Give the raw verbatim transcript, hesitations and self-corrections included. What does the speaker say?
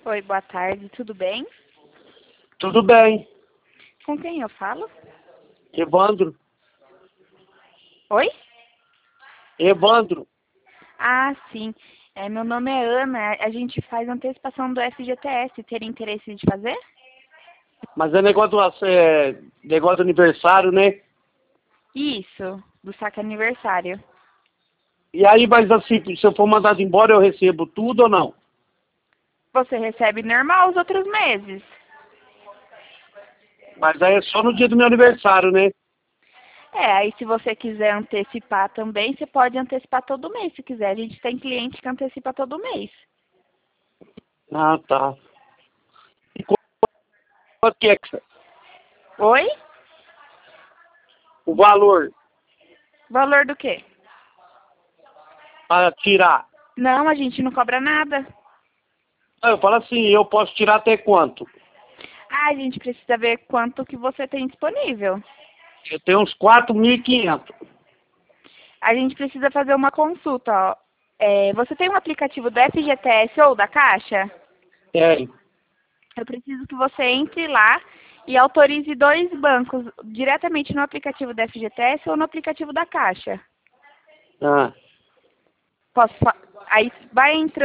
Oi, boa tarde, tudo bem? Tudo bem. Com quem eu falo? Evandro. Oi? Evandro. Ah, sim. É, meu nome é Ana, a gente faz antecipação do F G T S, teria interesse de fazer? Mas é negócio do, é, negócio do aniversário, né? Isso, do saque aniversário. E aí, mas assim, se eu for mandado embora, eu recebo tudo ou não? Você recebe normal os outros meses. Mas aí é só no dia do meu aniversário, né? É, aí se você quiser antecipar também, você pode antecipar todo mês, se quiser. A gente tem cliente que antecipa todo mês. Ah, tá. E quanto que é que- Oi? o valor Valor do quê? para tirar? Não, a gente não cobra nada. Ah, eu falo assim, eu posso tirar até quanto? Ah, a gente precisa ver quanto que você tem disponível. Eu tenho uns quatro mil e quinhentos. A gente precisa fazer uma consulta, ó. É, você tem um aplicativo do F G T S ou da Caixa? É. Eu preciso que você entre lá e autorize dois bancos diretamente no aplicativo do F G T S ou no aplicativo da Caixa. Ah. Posso fa- Aí vai entrando